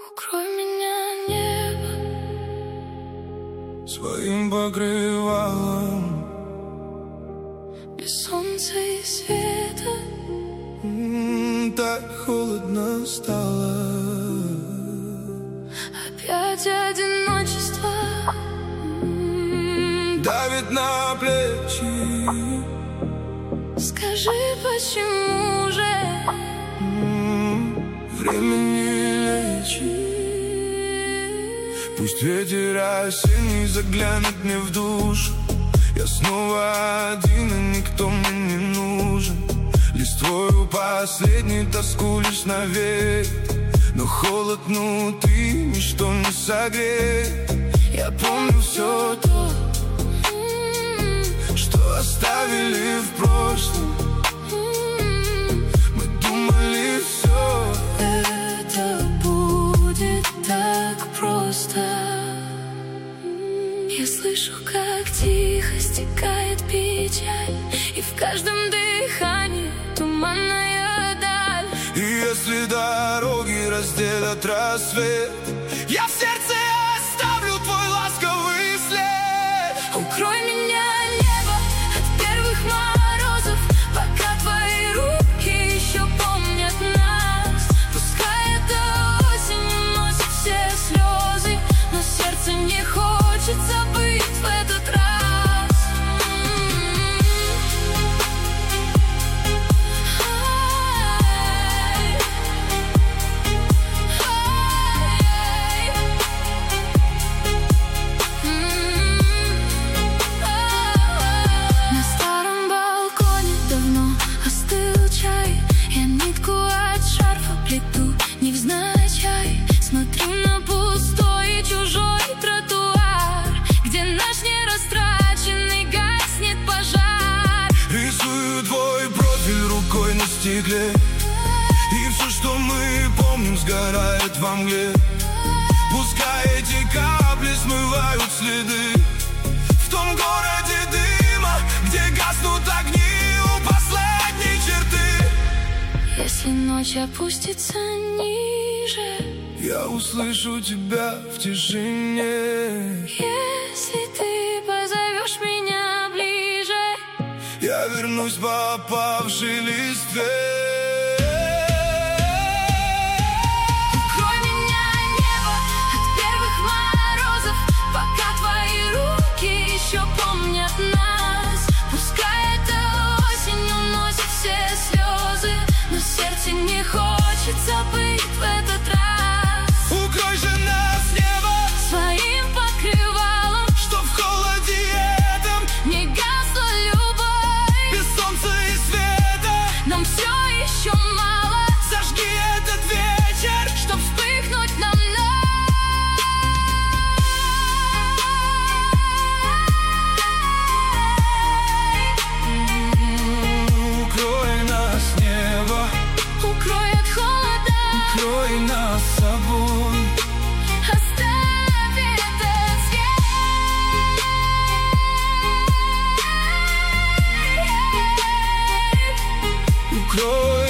Укрой меня, небо, своим покрывалом, без солнца и света. Так холодно стало. Опять одиночество Давит на плечи. Скажи, почему же Время не лечит. Пусть ветер осенний заглянет мне в душу. Я снова один, и никто мне не нужен. Листвою последний тоску лишь навек. Но холод внутри ничто не согреет. Я помню все то, что оставили в прошлом. Мы думали, все это будет так просто. Я слышу, как тихо стекает печаль, и в каждом дыхании туманная даль. И если дороги разделят рассвет, я в сердце оставлю твой ласковый след. Укрой меня, небо, от первых морозов, пока твои руки еще помнят нас. Пускай эта осень уносит все слезы, но сердце не хочет забыть в этот раз. На старом балконе давно остыл чай. Я нитку от шарфа плету невзначай. Смотрю на пустой и чужой тротуар, где наш нерастраченный гаснет пожар. Рисую твой профиль рукой на стекле, и все, что мы помним, сгорает во мгле. Пускай эти капли смывают следы в том городе дыма, где гаснут огни у последней черты. Если ночь опустится ниже, Я услышу тебя в тишине. если ты позовешь меня ближе, Я вернусь по опавшей листве. укрой меня, небо, от первых морозов, пока твои руки еще помнят нас. Пускай эта осень уносит все слезы, но сердце не хочет забыть в этот раз. Укрой же нас, небо, Своим покрывалом, что в холоде этом не гасла любовь. без солнца и света. Нам все еще мало, Зажги этот вечер, чтоб вспыхнуть нам укрой нас, небо, укрой от холода, укрой нас собой. оставь этот свет. Укрой